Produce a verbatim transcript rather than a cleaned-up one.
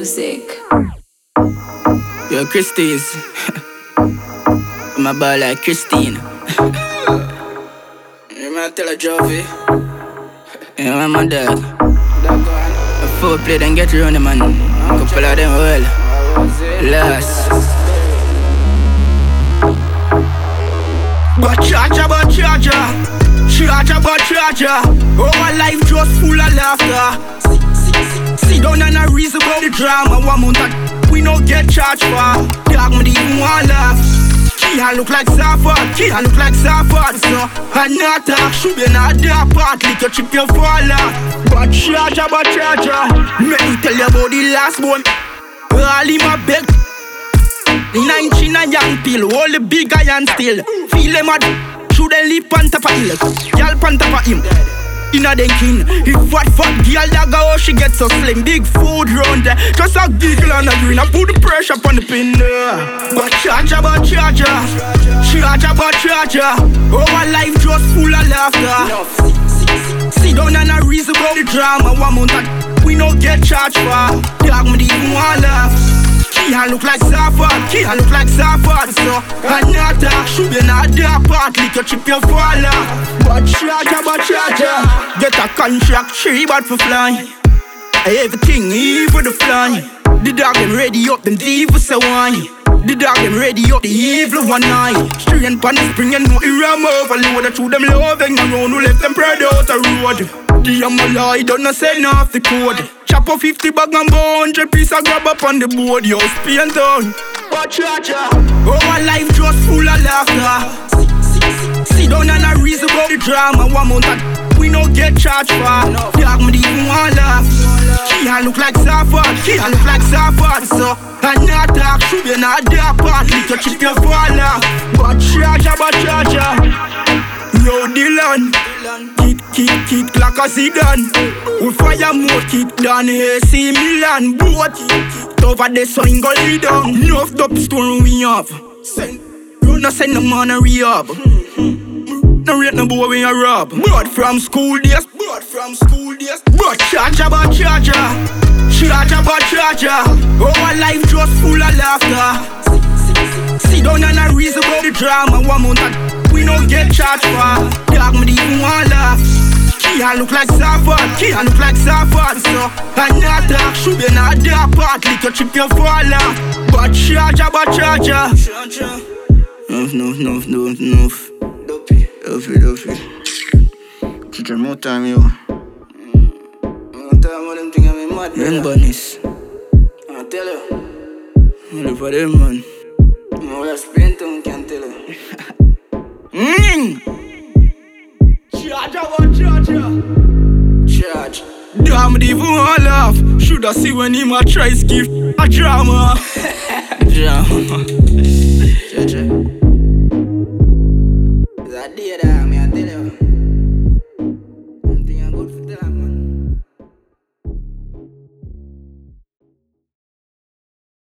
music. Yo, Christie's. I'm a ball like Christine. You might tell a Jovi. Yeah, I'm a dog. A four play, then get around the man. Couple of them well. Last. But charger, but charger. Charger, but charger. Our life just full of laughter. Sit down and a reason about the drama. One month that we no get charged for. Dog me even want laugh. Can't look like Zafar, can't look like Zafar. So I not talk, should be not that part. Little chip you fall off. But charger, but charger. Let me tell you about the last one. All in my bed. nineteen a young pill, all the big iron still. Feel them mad, should they live on top of hill. Y'all on top of him. Inna den king. If what fuck girl that go, she get so slim. Big food round there. Just a giggle and a grin. I put the pressure on the pin there. But charger, but charger. Charger, but charger. Our life just full of laughter. Sit down and a reason about the drama. One month that we no get charged for. Dog me even want laugh. Can't look like Zafar, can't look like Zafar. So I not talk, should be not that part. Little chip you fall off. But charger, but charger. Get a contract, three bad for flying. Everything evil the fly. The dog them ready up, them evil say why. The dog them ready up, the evil one night. Straight pan the spring and no ram overload. Through them loving around who left them spread out the road. The Amala, don't know send off the code. Chop up fifty bag and one hundred piece I grab up on the board. Yo, spin down. But charger. Our life just full of laughter. Sit down and a reason about the drama. One month that we no get charged for. Dog me even want laugh. Can't look like Zafar, can't look like Zafar. So I not talk, should be not that part. Little chip you fall off. But charger, but charger. Yo, Dylan, kick, kick, kick like a Zidane. We fire more kick than A C Milan. Boat over the sun go lead down. Enough dope store we have. Send, you no send no man a rehab. No rate no boy when you rob. Blood from school days, blood from school days. But charger, but charger. Charger, but charger. Our life just full of laughter. Sit down and a reason about the drama. One month that we no get charged for. Dog me even want laugh. Can't look like Zafar, can't look like Zafar. So I not talk, should be not that part. Little chip you fall off. But charger, but charger. Enough, enough, enough, enough, enough. Dopey, dopey, dopey. Teacher, more time, yo. More time, more them thing I'm mad. Them bunnies. I tell you. Only for them, man. More less pain to me, can't tell you. Mmm. Charge, what charger? Charge. Damn, they even all laugh. Shoulda see when him a try skip a drama. Drama. Charger. Is that dead, I tell you.